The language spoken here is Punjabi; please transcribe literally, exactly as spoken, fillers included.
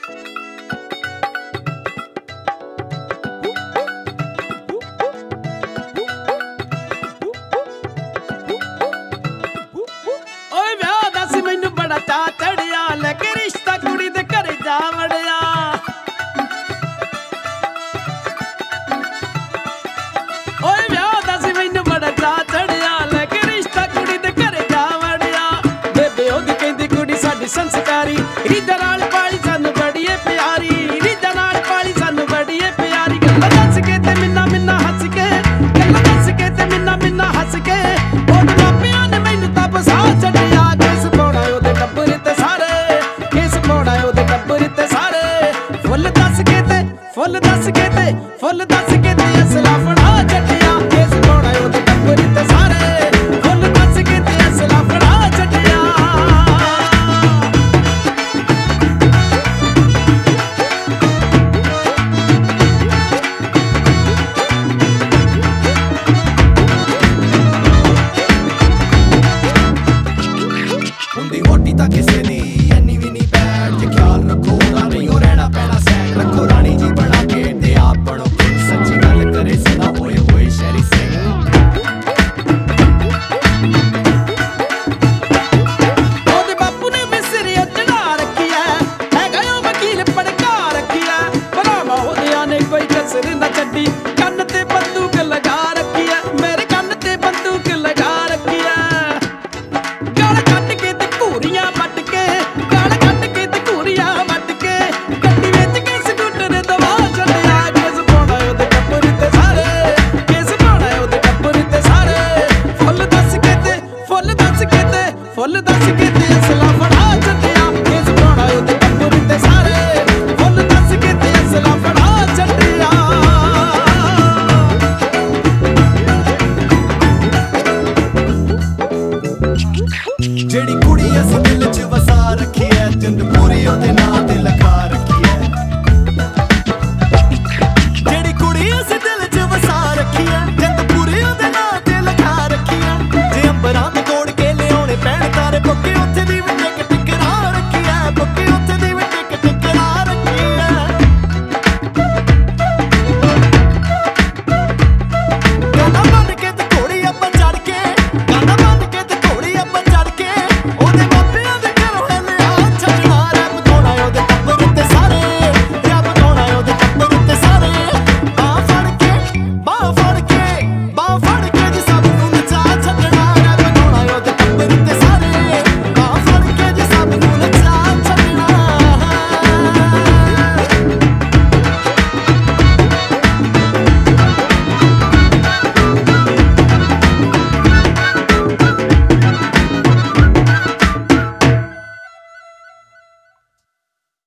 ਓਏ ਵਿਆਹ ਦਾ ਸੀ ਮੈਨੂੰ ਬੜਾ ਚਾਅ ਚੜਿਆ, ਲੈ ਕੇ ਰਿਸ਼ਤਾ ਕੁੜੀ ਦੇ ਘਰੇ ਜਾ ਵੜਿਆ। ਓਏ ਵਿਆਹ ਦਾ ਸੀ ਮੈਨੂੰ ਬੜਾ ਚਾਅ ਚੜਿਆ, ਲੈ ਕੇ ਰਿਸ਼ਤਾ ਕੁੜੀ ਦੇ ਘਰੇ ਜਾ ਵੜਿਆ। ਬੇਬੇ ਉਹਦੀ ਕਹਿੰਦੀ ਕੁੜੀ ਸਾਡੀ ਸੰਸਕਾਰੀ, ਰੀਝਾਂ ਨਾਲ ਪਾਲੀ ਸਾਨੂੰ ਬੜੀ ਏ ਪਿਆਰੀ, ਰੀਝਾਂ ਨਾਲ ਪਾਲੀ ਸਾਨੂੰ ਬੜੀ ਏ ਪਿਆਰੀ। ਗੱਲਾਂ ਦੱਸ ਕੇ ਤੇ ਮਿੰਨਾ ਮਿੰਨਾ ਹੱਸ ਕੇ, ਗੱਲਾਂ ਦੱਸ ਕੇ ਤੇ ਮਿੰਨਾ ਮਿੰਨਾ ਹੱਸ ਕੇ, ਉਹਦੇ ਮਾਪਿਆਂ ਨੇ ਮੈਨੂੰ ਤਾਂ ਫਸਾ ਛੱਡਿਆ। ਕੇਸ ਪਾਉਣਾ ਉਹਦੇ ਟੱਬਰ ਤੇ ਸਾਰੇ, ਕੇਸ ਪਾਉਣਾ ਉਹਦੇ ਟੱਬਰ ਤੇ ਸਾਰੇ। ਫੁੱਲ ਦੱਸ ਕੇ ਤੇ ਫੁੱਲ ਦੱਸ ਕੇ ਤੇ ਫੁੱਲ ਦੱਸ ਕੇ ਤੇ ਅਸਲਾ ਫੜਾ ਛੱਡਿਆ। ਕੇਸ ਪਾਉਣਾ ਉਹਦੇ ਟੱਬਰ ਤੇ ਸਾਰੇ, ਫੁੱਲ ਦੱਸ ਕੇ ਤੇ ਅਸਲਾ ਫੜਾ ਛੱਡਿਆ। ਹੁੰਦੀ ਮੋਟੀ ਤਾਂ ਕਿਸੇ ਦੀ ਇੰਨੀ ਵੀ ਨਹੀਂ ਬੈਠ, ਜੇ ਖਿਆਲ ਰੱਖੋ ਤਾਂ ਨਹੀਂ ਉਹ ਰਹਿਣਾ ਪੈਣਾ ਸੈਟ। ਰੱਖੋ ਰਾਣੀ ਜੀ ਬਣਾ ਕੇ ਤੇ ਆਪ ਬਣੋ king, ਸੱਚੀ ਗੱਲ ਕਰੇ ਸਦਾ ਹੋਏ ਹੋਏ ਸ਼ਹਿਰੀ ਸਿੰਘ। ਉਹਦੇ ਬਾਪੂ ਨੇ ਮਿਸਰੀ ਚੜਾ ਰੱਖਿਆ, ਹੈਗਾ ਉਹ ਵਕੀਲ ਪੜਕਾ ਰੱਖਿਆ। ਭਰਾਵਾਂ ਉਹਦਿਆਂ ਨੇ ਕੋਈ ਕਸਰ ਨਾ ਛੱਡੀ, ਕੰਨ ਤੇ ਬੰਦੂਕ ਲਗਾ ਰੱਖਿਆ, ਮੇਰੇ ਕੰਨ ਤੇ ਬੰਦੂਕ ਲਗਾ ਰੱਖਿਆ। ਗਾਲ ਕੱਢ ਕੇ ਤੇ ਘੂਰੀਆਂ ਵੱਟ ਕੇ, ਗਾਲ ਕੱਢ ਕੇ ਤੇ ਘੂਰੀਆਂ ਵੱਟ ਕੇ, ਗੱਡੀ ਵਿੱਚ ਕੇ ਸਕੂਟਰ ਦਵਾ ਛੱਡਿਆ। ਕੇਸ ਪਾਉਣਾ ਉਹਦੇ ਟੱਬਰ ਤੇ ਸਾਰੇ, ਕੇਸ ਪਾਉਣਾ ਉਹਦੇ ਟੱਬਰ ਤੇ ਸਾਰੇ। ਫੁੱਲ ਦੱਸ ਕੇ ਤੇ ਫੁੱਲ ਦੱਸ ਕੇ ਤੇ ਫੁੱਲ ਦੱਸ ਕੇ ਤੇ ਅਸਲਾ ਫੜਾ ਛੱਡਿਆ। ਕੇਸ ਪਾਉਣਾ ਉਹਦੇ ਟੱਬਰ ਤੇ ਸਾਰੇ, ਫੁੱਲ ਦੱਸ ਕੇ ਤੇ ਅਸਲਾ ਫੜਾ ਛੱਡਿਆ। ਜਿਹੜੀ ਕੁੜੀ ਅਸੀਂ ਦਿਲ 'ਚ ਵਸਾ ਰੱਖੀ ਐ, ਜਿੰਦ ਪੂਰੀ ਉਹਦੇ ਨਾਂ ਤੇ ਲਿਖਾ